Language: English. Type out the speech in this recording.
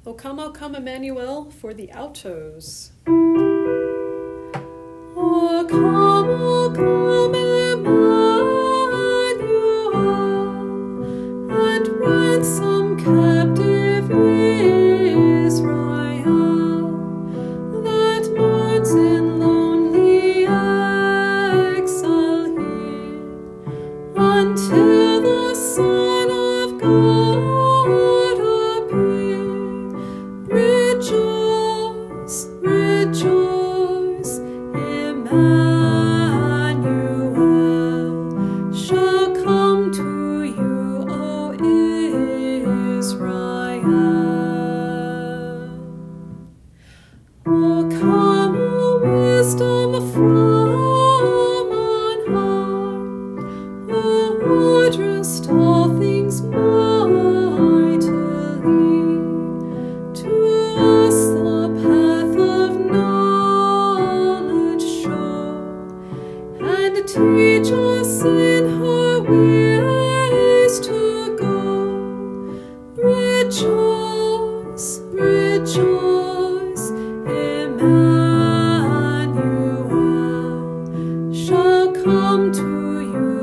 O come, Emmanuel, for the altos. O come, Emmanuel, and ransom captive Israel, that mourns in lonely exile here, until the Son of God appear. Rejoice, rejoice, Emmanuel shall come to you, O Israel. O come, O wisdom from on high, who orderest all things mightily, to us the path of knowledge show, and teach us in her ways to go. Rejoice, rejoice, Emmanuel shall come to you,